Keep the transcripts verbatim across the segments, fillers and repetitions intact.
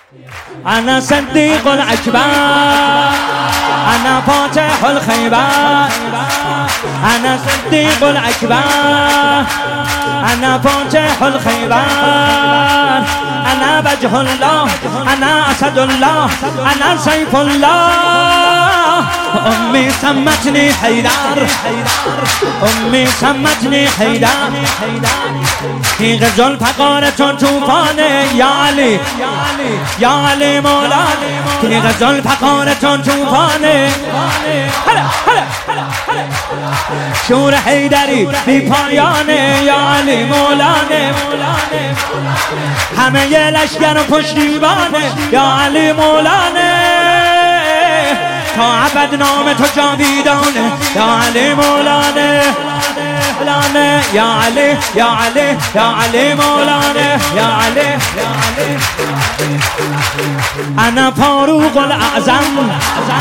انا صدیق الاکبر، انا فاتح الخیبر، انا صدیق الاکبر، انا فاتح الخیبر، انا وجه الله، انا اسد الله، انا سیف الله. امی سمتنی حیدر، امی سمتنی حیدر، تیغ ذوالفقار تو توفانه یا علی، یا علی مولانا، تیغ ذوالفقار تو توفانه. شور حیدری بی پایانه یا علی مولانا، همه یه لشگر و پشتیبانه یا علی مولانا. تا ابد نام تو جاویدانه یا علی مولانا، مولانا یا علی، یا علی، یا علی مولانا، یا علی. انا فاروق الاعظم،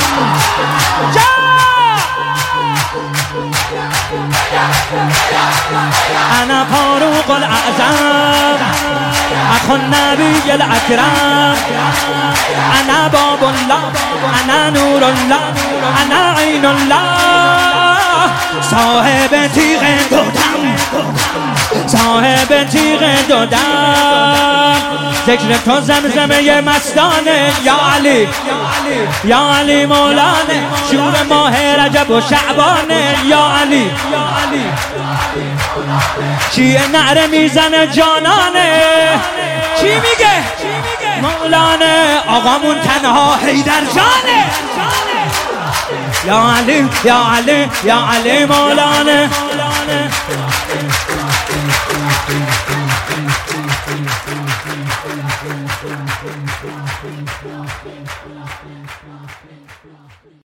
انا فاروق الاعظم، اخو النبی الاکرم، انا باب الله، انا نور الله، انا عین الله. صاحب تیغ دودم، صاحب تیغ دودم، ذکر تو زمزمه مستانه یا علی، یا علی مولانا. شور ماه رجب و شعبانه یا علی، چیه نعره میزنه جانانه، چی میگه مولانا؟ آقامون تنها حیدر جانه یا علی، یا علی، یا علی مولانا.